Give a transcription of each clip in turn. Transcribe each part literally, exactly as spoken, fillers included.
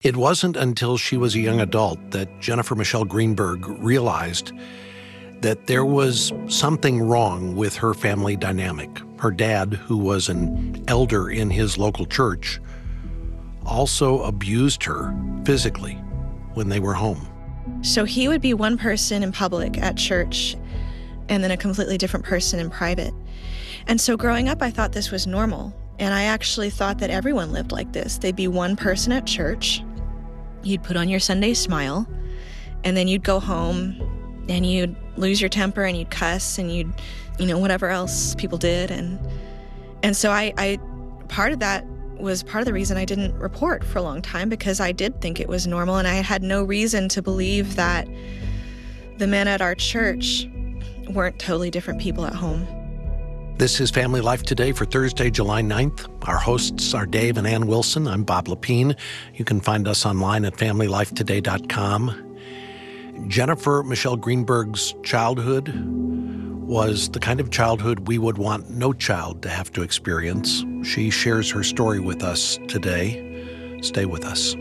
It wasn't until she was a young adult that Jennifer Michelle Greenberg realized that there was something wrong with her family dynamic. Her dad, who was an elder in his local church, also abused her physically when they were home. So he would be one person in public at church and then a completely different person in private. And so growing up, I thought this was normal. And I actually thought that everyone lived like this. They'd be one person at church, you'd put on your Sunday smile, and then you'd go home and you'd lose your temper and you'd cuss and you'd, you know, whatever else people did. And and so I, I part of that was part of the reason I didn't report for a long time, because I did think it was normal, and I had no reason to believe that the men at our church weren't totally different people at home. This is Family Life Today for Thursday, July ninth. Our hosts are Dave and Ann Wilson. I'm Bob Lepine. You can find us online at family life today dot com. Jennifer Michelle Greenberg's childhood was the kind of childhood we would want no child to have to experience. She shares her story with us today. Stay with us.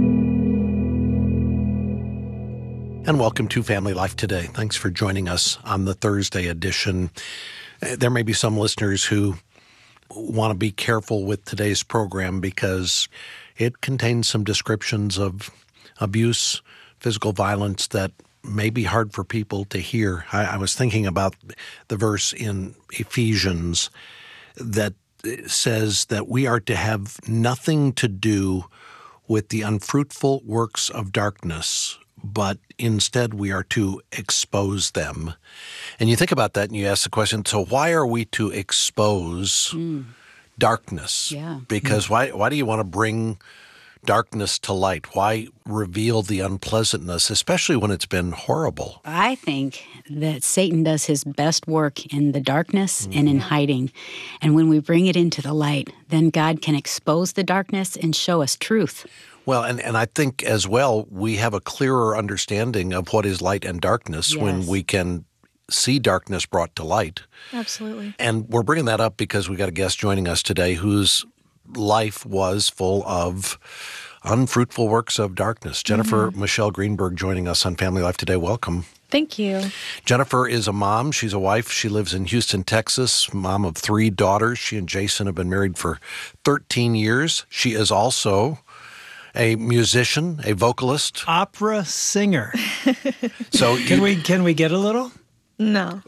And welcome to Family Life Today. Thanks for joining us on the Thursday edition. There may be some listeners who want to be careful with today's program because it contains some descriptions of abuse, physical violence that may be hard for people to hear. I, I was thinking about the verse in Ephesians that says that we are to have nothing to do with the unfruitful works of darkness, but instead we are to expose them. And you think about that and you ask the question, so why are we to expose mm. darkness? Yeah. Because mm. why why do you want to bring darkness to light? Why reveal the unpleasantness, especially when it's been horrible? I think that Satan does his best work in the darkness mm. and in hiding. And when we bring it into the light, then God can expose the darkness and show us truth. Well, and, and I think as well, we have a clearer understanding of what is light and darkness yes. when we can see darkness brought to light. Absolutely. And we're bringing that up because we got a guest joining us today whose life was full of unfruitful works of darkness. Jennifer mm-hmm. Michelle Greenberg joining us on Family Life Today. Welcome. Thank you. Jennifer is a mom. She's a wife. She lives in Houston, Texas, mom of three daughters. She and Jason have been married for thirteen years. She is also a musician, a vocalist. Opera singer. So Can you, we can we get a little? No. No?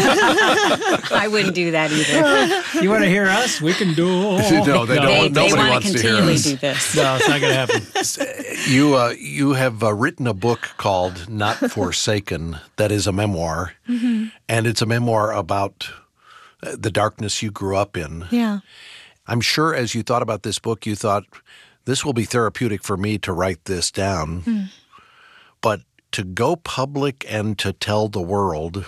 I wouldn't do that either. You want to hear us? We can do it. No, they don't. They, Nobody they want wants to to hear continually us. do this. No, it's not going to happen. You uh, you have uh, written a book called Not Forsaken that is a memoir, mm-hmm. and it's a memoir about uh, the darkness you grew up in. Yeah. I'm sure as you thought about this book, you thought, this will be therapeutic for me to write this down. Mm. But to go public and to tell the world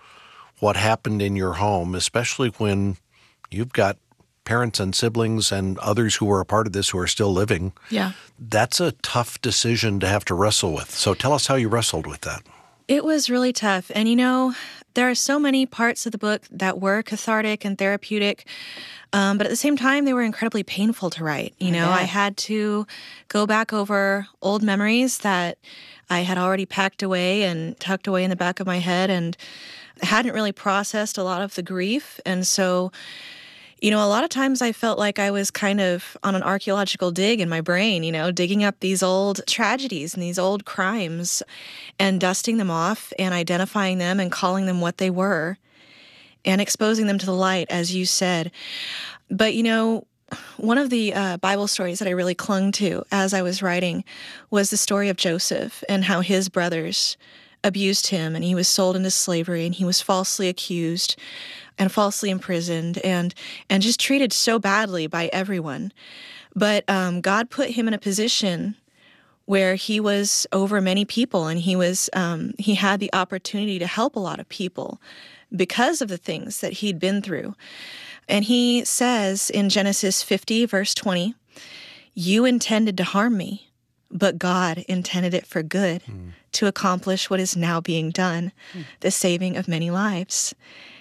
what happened in your home, especially when you've got parents and siblings and others who were a part of this who are still living, yeah, that's a tough decision to have to wrestle with. So tell us how you wrestled with that. It was really tough. And, you know, there are so many parts of the book that were cathartic and therapeutic, um, but at the same time, they were incredibly painful to write. You know, I had to go back over old memories that I had already packed away and tucked away in the back of my head and hadn't really processed a lot of the grief. And so, you know, a lot of times I felt like I was kind of on an archaeological dig in my brain, you know, digging up these old tragedies and these old crimes and dusting them off and identifying them and calling them what they were and exposing them to the light, as you said. But, you know, one of the uh, Bible stories that I really clung to as I was writing was the story of Joseph and how his brothers abused him, and he was sold into slavery, and he was falsely accused and falsely imprisoned and and just treated so badly by everyone. But um, God put him in a position where he was over many people, and he was um, he had the opportunity to help a lot of people because of the things that he'd been through. And he says in Genesis fifty, verse twenty, "You intended to harm me, but God intended it for good, mm. to accomplish what is now being done, mm. the saving of many lives."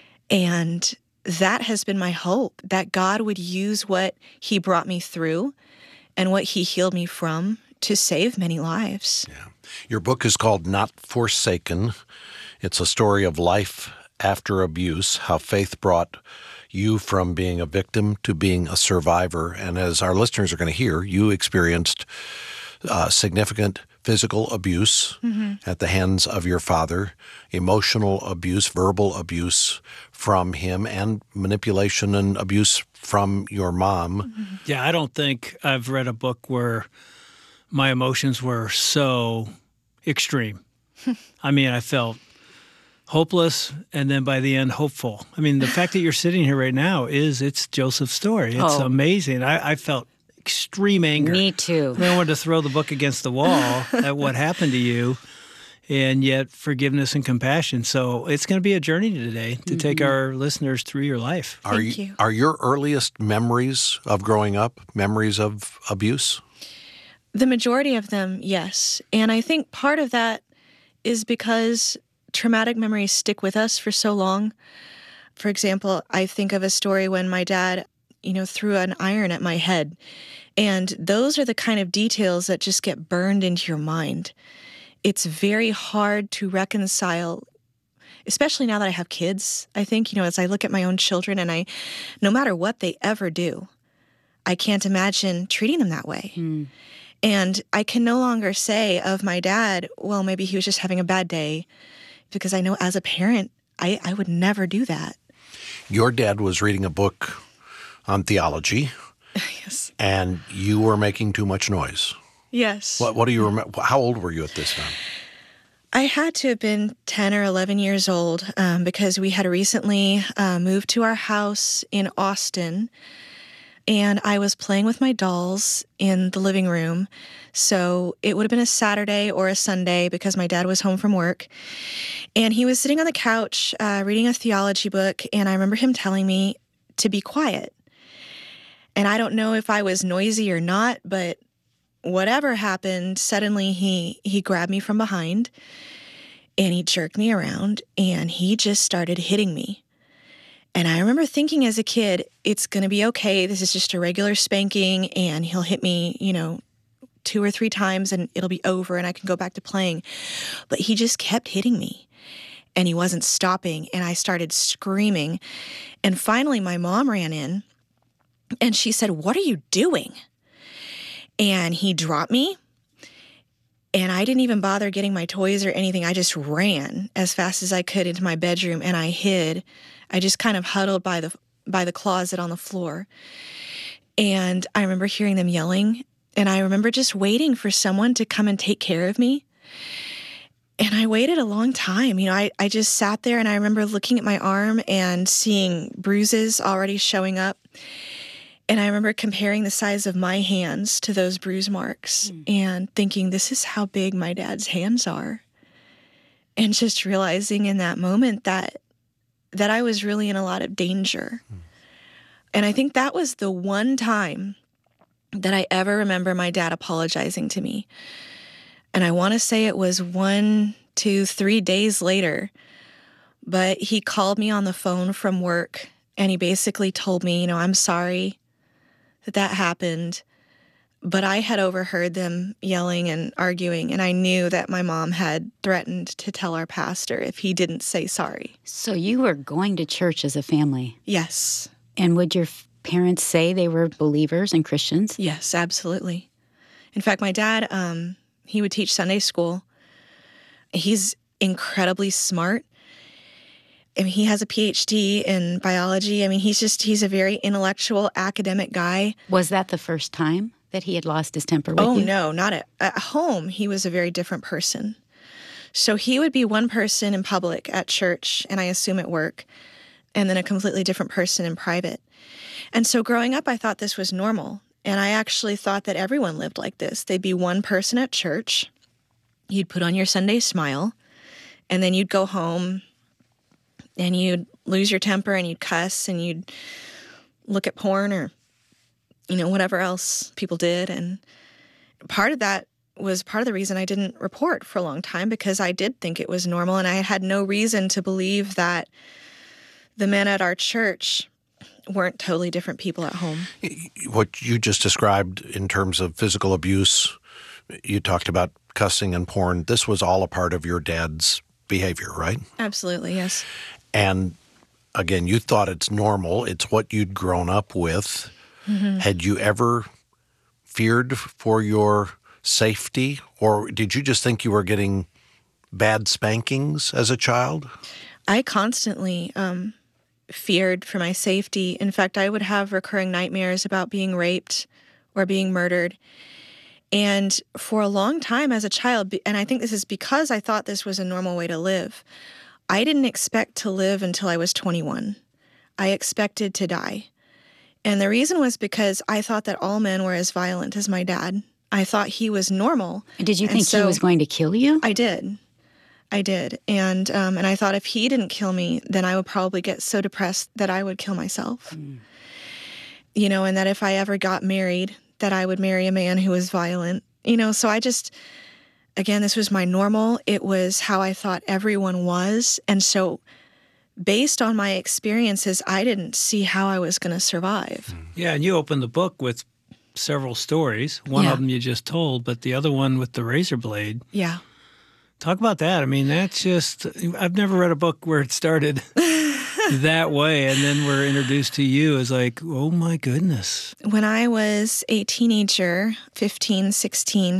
And that has been my hope, that God would use what he brought me through and what he healed me from to save many lives. Yeah. Your book is called Not Forsaken. It's a story of life after abuse, how faith brought you from being a victim to being a survivor. And as our listeners are going to hear, you experienced uh, significant physical abuse mm-hmm. at the hands of your father, emotional abuse, verbal abuse from him, and manipulation and abuse from your mom. Mm-hmm. Yeah, I don't think I've read a book where my emotions were so extreme. I mean, I felt hopeless, and then by the end, hopeful. I mean, the fact that you're sitting here right now is, it's Joseph's story. It's oh. amazing. I, I felt extreme anger. Me too. I wanted to throw the book against the wall at what happened to you, and yet forgiveness and compassion. So it's going to be a journey today to mm-hmm. take our listeners through your life. Are Thank you, you. Are your earliest memories of growing up memories of abuse? The majority of them, yes. And I think part of that is because traumatic memories stick with us for so long. For example, I think of a story when my dad, you know, threw an iron at my head. And those are the kind of details that just get burned into your mind. It's very hard to reconcile, especially now that I have kids. I think, you know, as I look at my own children, and I, no matter what they ever do, I can't imagine treating them that way. Mm. And I can no longer say of my dad, well, maybe he was just having a bad day, because I know as a parent, I, I would never do that. Your dad was reading a book on theology. Yes. And you were making too much noise. Yes. What, what do you remember? How old were you at this time? I had to have been ten or eleven years old um, because we had recently uh, moved to our house in Austin, and I was playing with my dolls in the living room. So it would have been a Saturday or a Sunday because my dad was home from work. And he was sitting on the couch uh, reading a theology book, and I remember him telling me to be quiet. And I don't know if I was noisy or not, but whatever happened, suddenly he, he grabbed me from behind and he jerked me around and he just started hitting me. And I remember thinking as a kid, it's going to be okay. This is just a regular spanking and he'll hit me, you know, two or three times and it'll be over and I can go back to playing. But he just kept hitting me and he wasn't stopping. And I started screaming. And finally my mom ran in and she said, "What are you doing?" And he dropped me, and I didn't even bother getting my toys or anything. I just ran as fast as I could into my bedroom, and I hid. I just kind of huddled by the by the closet on the floor. And I remember hearing them yelling, and I remember just waiting for someone to come and take care of me. And I waited a long time. You know, I, I just sat there, and I remember looking at my arm and seeing bruises already showing up. And I remember comparing the size of my hands to those bruise marks mm. and thinking, this is how big my dad's hands are. And just realizing in that moment that that I was really in a lot of danger. Mm. And I think that was the one time that I ever remember my dad apologizing to me. And I want to say it was one, two, three days later, but he called me on the phone from work and he basically told me, you know, I'm sorry that that happened, but I had overheard them yelling and arguing, and I knew that my mom had threatened to tell our pastor if he didn't say sorry. So you were going to church as a family? Yes. And would your parents say they were believers and Christians? Yes, absolutely. In fact, my dad, um, he would teach Sunday school. He's incredibly smart. I mean, he has a P H D in biology. I mean, he's just, he's a very intellectual, academic guy. Was that the first time that he had lost his temper with oh, you? Oh, no, not at, at home. He was a very different person. So he would be one person in public at church, and I assume at work, and then a completely different person in private. And so growing up, I thought this was normal. And I actually thought that everyone lived like this. They'd be one person at church. You'd put on your Sunday smile, and then you'd go home, and you'd lose your temper and you'd cuss and you'd look at porn or, you know, whatever else people did. And part of that was part of the reason I didn't report for a long time, because I did think it was normal and I had no reason to believe that the men at our church weren't totally different people at home. What you just described in terms of physical abuse You talked about cussing and porn. This was all a part of your dad's behavior, right? Absolutely, yes. And again, you thought it's normal. It's what you'd grown up with. Mm-hmm. Had you ever feared for your safety, or did you just think you were getting bad spankings as a child? I constantly um, feared for my safety. In fact, I would have recurring nightmares about being raped or being murdered. And for a long time as a child, and I think this is because I thought this was a normal way to live, I didn't expect to live until I was twenty-one. I expected to die. And the reason was because I thought that all men were as violent as my dad. I thought he was normal. Did you and think so he was going to kill you? I did. I did. And um, and I thought if he didn't kill me, then I would probably get so depressed that I would kill myself. Mm. You know, and that if I ever got married, that I would marry a man who was violent. You know, so I just, again, this was my normal. It was how I thought everyone was. And so based on my experiences, I didn't see how I was going to survive. Yeah, and you opened the book with several stories. One yeah. of them you just told, but the other one with the razor blade. Yeah. Talk about that. I mean, that's just, I've never read a book where it started that way, and then we're introduced to you as like, oh my goodness. When I was a teenager, fifteen, sixteen,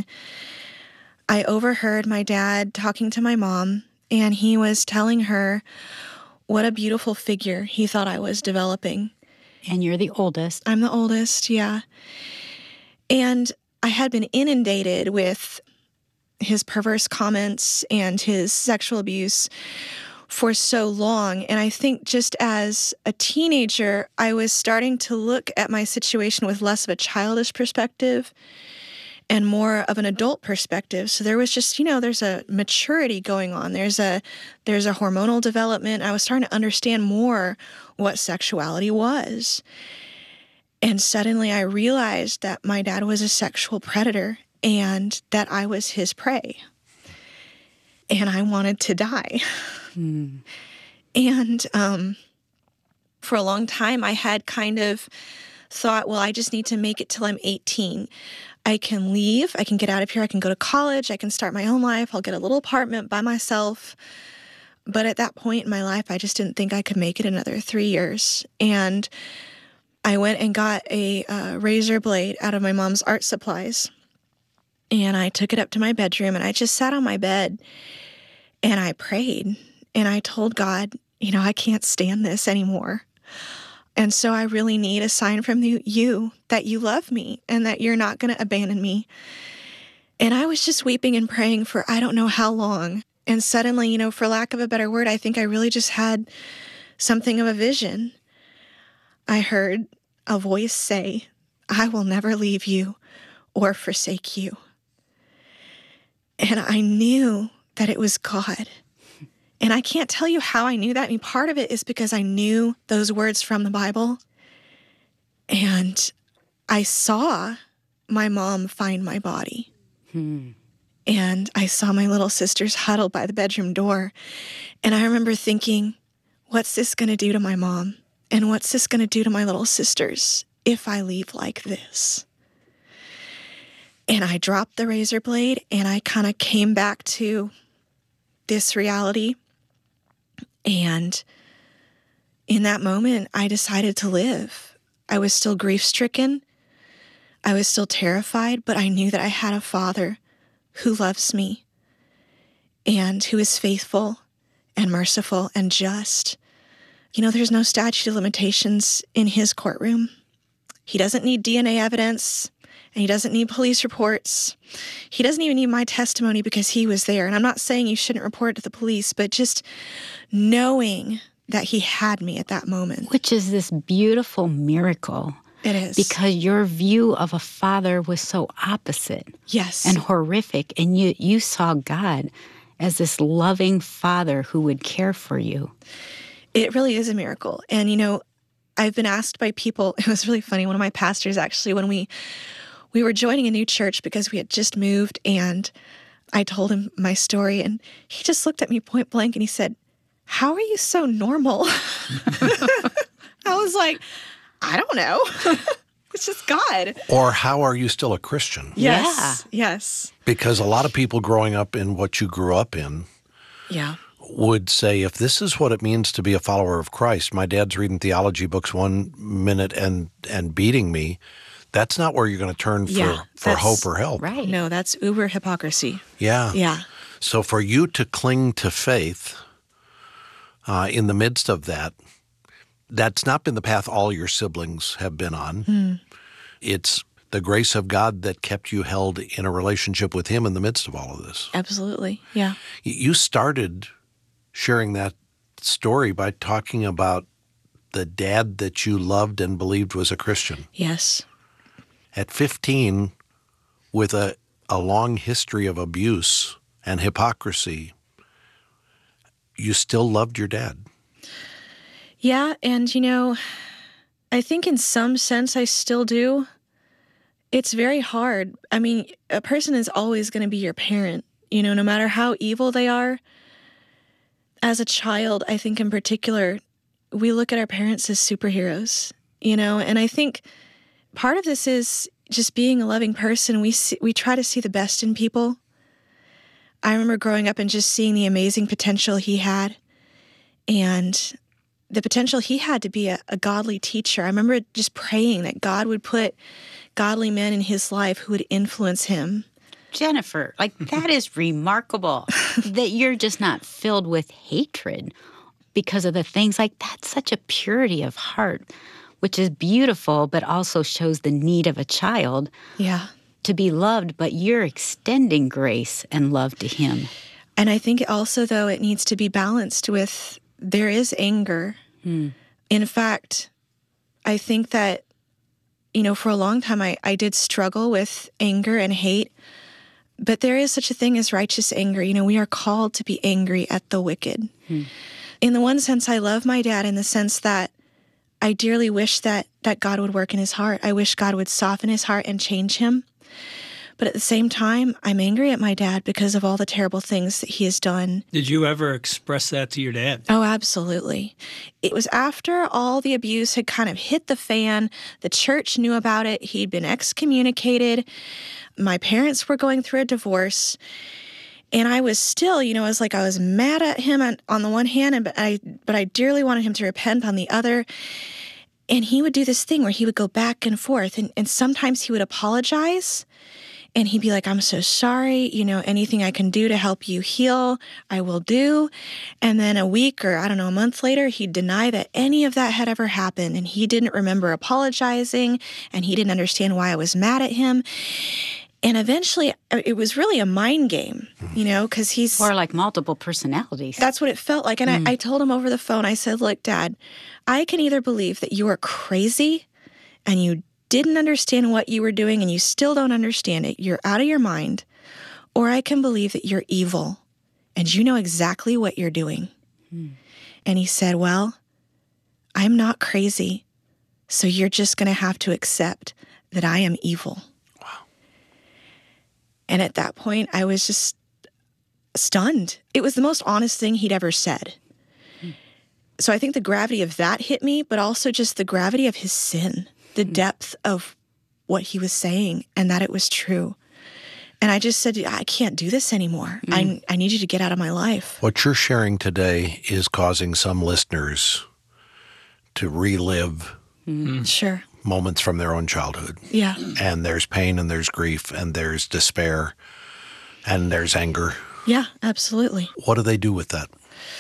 I overheard my dad talking to my mom, and he was telling her what a beautiful figure he thought I was developing. And you're the oldest. I'm the oldest, yeah. And I had been inundated with his perverse comments and his sexual abuse for so long. And I think just as a teenager, I was starting to look at my situation with less of a childish perspective and more of an adult perspective. So there was just, you know, there's a maturity going on. There's a there's a hormonal development. I was starting to understand more what sexuality was. And suddenly I realized that my dad was a sexual predator and that I was his prey. And I wanted to die. Mm. And um, for a long time, I had kind of thought, well, I just need to make it till I'm eighteen. I can leave. I can get out of here. I can go to college. I can start my own life. I'll get a little apartment by myself. But at that point in my life, I just didn't think I could make it another three years. And I went and got a uh, razor blade out of my mom's art supplies. And I took it up to my bedroom, and I just sat on my bed, and I prayed. And I told God, you know, I can't stand this anymore. And so I really need a sign from you, you that you love me and that you're not going to abandon me. And I was just weeping and praying for I don't know how long. And suddenly, you know, for lack of a better word, I think I really just had something of a vision. I heard a voice say, I will never leave you or forsake you. And I knew that it was God. And I can't tell you how I knew that. I mean, part of it is because I knew those words from the Bible. And I saw my mom find my body. Hmm. And I saw my little sisters huddled by the bedroom door. And I remember thinking, what's this going to do to my mom? And what's this going to do to my little sisters if I leave like this? And I dropped the razor blade, and I kind of came back to this reality. And in that moment, I decided to live. I was still grief-stricken. I was still terrified, but I knew that I had a Father who loves me and who is faithful and merciful and just. You know, there's no statute of limitations in his courtroom. He doesn't need D N A evidence, and he doesn't need police reports. He doesn't even need my testimony because he was there. And I'm not saying you shouldn't report it to the police, but just knowing that he had me at that moment. Which is this beautiful miracle. It is. Because your view of a father was so opposite. Yes. And horrific. And you, you saw God as this loving Father who would care for you. It really is a miracle. And, you know, I've been asked by people, it was really funny, one of my pastors actually, when we we were joining a new church because we had just moved, and I told him my story, and he just looked at me point blank and he said, how are you so normal? I was like, I don't know. It's just God. Or how are you still a Christian? Yes. Yeah. Yes. Because a lot of people growing up in what you grew up in yeah. would say, if this is what it means to be a follower of Christ, my dad's reading theology books one minute and and beating me, that's not where you're going to turn for, yeah, for hope or help. Right. No, that's uber hypocrisy. Yeah. Yeah. So for you to cling to faith uh, in the midst of that, that's not been the path all your siblings have been on. Mm. It's the grace of God that kept you held in a relationship with Him in the midst of all of this. Absolutely. Yeah. You started sharing that story by talking about the dad that you loved and believed was a Christian. Yes. At fifteen, with a, a long history of abuse and hypocrisy, you still loved your dad. Yeah, and you know, I think in some sense I still do. It's very hard. I mean, a person is always going to be your parent, you know, no matter how evil they are. As a child, I think in particular, we look at our parents as superheroes, you know, and I think part of this is just being a loving person. We see, we try to see the best in people. I remember growing up and just seeing the amazing potential he had and the potential he had to be a, a godly teacher. I remember just praying that God would put godly men in his life who would influence him. Jennifer, like that is remarkable that you're just not filled with hatred because of the things like that's such a purity of heart, which is beautiful, but also shows the need of a child Yeah. to be loved, but you're extending grace and love to him. And I think also, though, it needs to be balanced with there is anger. Hmm. In fact, I think that, you know, for a long time I, I did struggle with anger and hate, but there is such a thing as righteous anger. You know, we are called to be angry at the wicked. Hmm. In the one sense, I love my dad in the sense that I dearly wish that that God would work in his heart. I wish God would soften his heart and change him. But at the same time, I'm angry at my dad because of all the terrible things that he has done. Did you ever express that to your dad? Oh, absolutely. It was after all the abuse had kind of hit the fan. The church knew about it. He'd been excommunicated. My parents were going through a divorce. And I was still, you know, it was like I was mad at him on, on the one hand, and but I but I dearly wanted him to repent on the other. And he would do this thing where he would go back and forth. And, and sometimes he would apologize. And he'd be like, I'm so sorry, you know, anything I can do to help you heal, I will do. And then a week or, I don't know, a month later, he'd deny that any of that had ever happened. And he didn't remember apologizing, and he didn't understand why I was mad at him. And eventually, it was really a mind game, you know, because he's... Or like multiple personalities. That's what it felt like. And mm. I, I told him over the phone, I said, look, Dad, I can either believe that you are crazy and you didn't understand what you were doing and you still don't understand it, you're out of your mind, or I can believe that you're evil and you know exactly what you're doing. Hmm. And he said, well, I'm not crazy, so you're just going to have to accept that I am evil. Wow. And at that point, I was just stunned. It was the most honest thing he'd ever said. Hmm. So I think the gravity of that hit me, but also just the gravity of his sin. The depth of what he was saying and that it was true. And I just said, I can't do this anymore. Mm. I, I need you to get out of my life. What you're sharing today is causing some listeners to relive mm. Sure. moments from their own childhood. Yeah. And there's pain and there's grief and there's despair and there's anger. Yeah, absolutely. What do they do with that?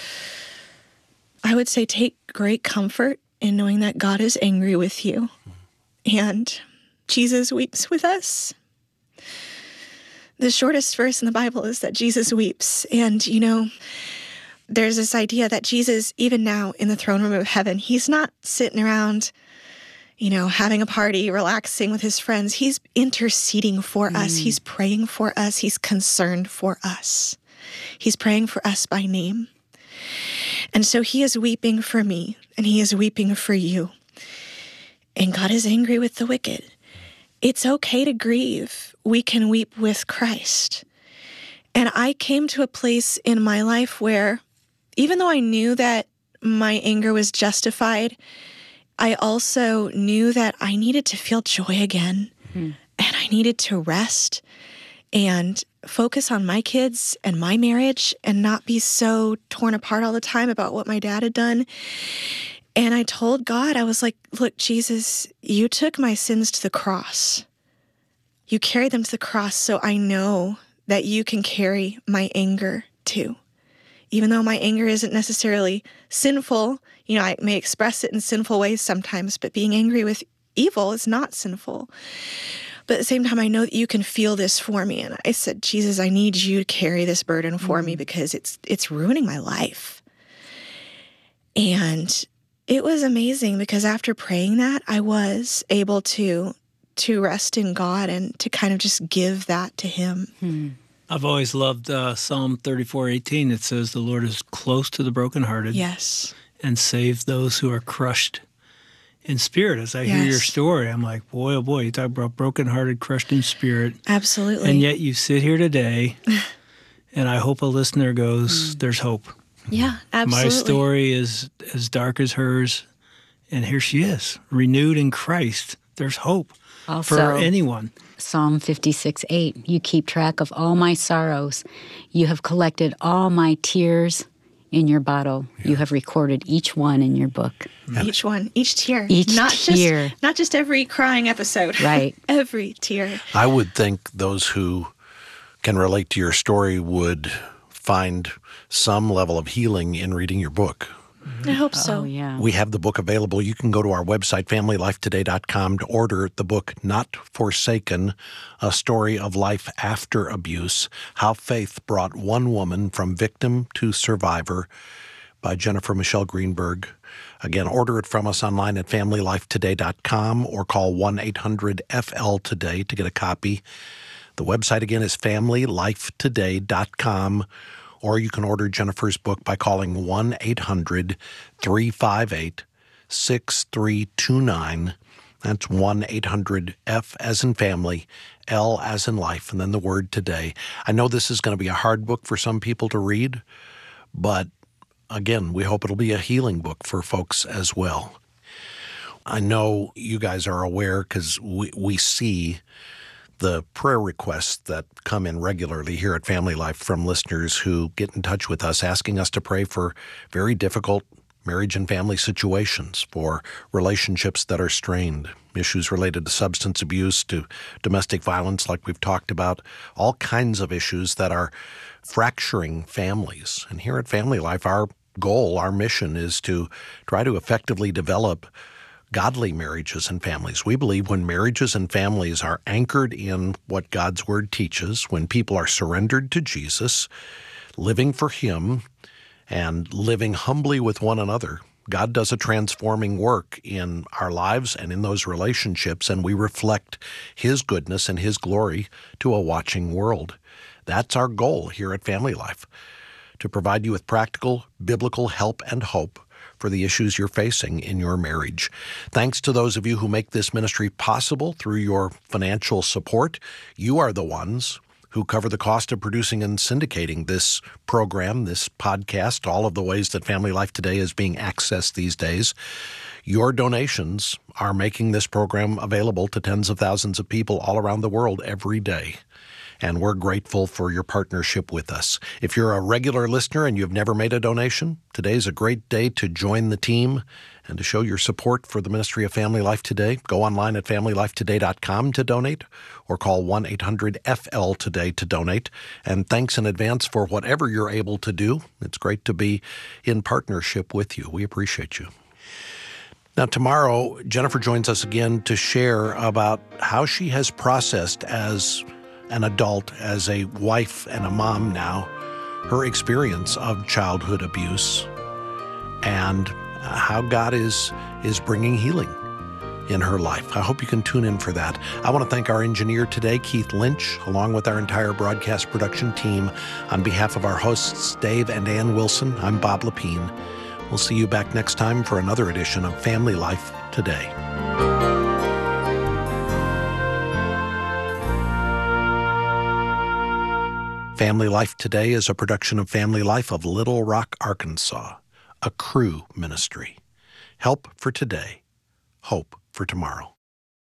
I would say take great comfort in knowing that God is angry with you. And Jesus weeps with us. The shortest verse in the Bible is that Jesus weeps. And, you know, there's this idea that Jesus, even now in the throne room of heaven, he's not sitting around, you know, having a party, relaxing with his friends. He's interceding for mm. us. He's praying for us. He's concerned for us. He's praying for us by name. And so he is weeping for me, and he is weeping for you. And God is angry with the wicked. It's okay to grieve. We can weep with Christ. And I came to a place in my life where, even though I knew that my anger was justified, I also knew that I needed to feel joy again, hmm. and I needed to rest and focus on my kids and my marriage and not be so torn apart all the time about what my dad had done. And I told God, I was like, look, Jesus, you took my sins to the cross. You carried them to the cross, so I know that you can carry my anger too. Even though my anger isn't necessarily sinful, you know, I may express it in sinful ways sometimes, but being angry with evil is not sinful. But at the same time, I know that you can feel this for me. And I said, Jesus, I need you to carry this burden for mm-hmm. me because it's it's ruining my life. And it was amazing because after praying that, I was able to to rest in God and to kind of just give that to him. Hmm. I've always loved uh, Psalm thirty-four eighteen. It says, the Lord is close to the brokenhearted. Yes. And saves those who are crushed in spirit. As I yes. hear your story, I'm like, boy, oh boy, you talk about brokenhearted, crushed in spirit. Absolutely. And yet you sit here today, and I hope a listener goes, mm. there's hope. Yeah, absolutely. My story is as dark as hers, and here she is, renewed in Christ. There's hope also, for anyone. Psalm fifty-six eight, you keep track of all my sorrows. You have collected all my tears in your bottle. Yeah. You have recorded each one in your book. Each one, each tear. Each not tear. Just, not just every crying episode. Right. Every tear. I would think those who can relate to your story would find some level of healing in reading your book. I hope so. Oh, yeah. We have the book available. You can go to our website, family life today dot com, to order the book, Not Forsaken, A Story of Life After Abuse, How Faith Brought One Woman from Victim to Survivor, by Jennifer Michelle Greenberg. Again, order it from us online at family life today dot com or call one eight hundred F L today to get a copy. The website again is family life today dot com. Or you can order Jennifer's book by calling one eight hundred three five eight six three two nine. That's one eight hundred F as in family, L as in life, and then the word today. I know this is going to be a hard book for some people to read, but again, we hope it'll be a healing book for folks as well. I know you guys are aware because we, we see the prayer requests that come in regularly here at Family Life from listeners who get in touch with us asking us to pray for very difficult marriage and family situations, for relationships that are strained, issues related to substance abuse, to domestic violence like we've talked about, all kinds of issues that are fracturing families. And here at Family Life, our goal, our mission is to try to effectively develop godly marriages and families. We believe when marriages and families are anchored in what God's Word teaches, when people are surrendered to Jesus, living for Him, and living humbly with one another, God does a transforming work in our lives and in those relationships, and we reflect His goodness and His glory to a watching world. That's our goal here at Family Life, to provide you with practical, biblical help and hope for the issues you're facing in your marriage. Thanks to those of you who make this ministry possible through your financial support. You are the ones who cover the cost of producing and syndicating this program, this podcast, all of the ways that Family Life Today is being accessed these days. Your donations are making this program available to tens of thousands of people all around the world every day. And we're grateful for your partnership with us. If you're a regular listener and you've never made a donation, today's a great day to join the team and to show your support for the ministry of Family Life Today. Go online at family life today dot com to donate or call one eight hundred F L today to donate. And thanks in advance for whatever you're able to do. It's great to be in partnership with you. We appreciate you. Now, tomorrow, Jennifer joins us again to share about how she has processed as an adult, as a wife and a mom now, her experience of childhood abuse and how God is is bringing healing in her life. I hope you can tune in for that. I want to thank our engineer today, Keith Lynch, along with our entire broadcast production team. On behalf of our hosts, Dave and Ann Wilson, I'm Bob Lepine. We'll see you back next time for another edition of Family Life Today. Family Life Today is a production of Family Life of Little Rock, Arkansas, a Cru ministry. Help for today hope for tomorrow.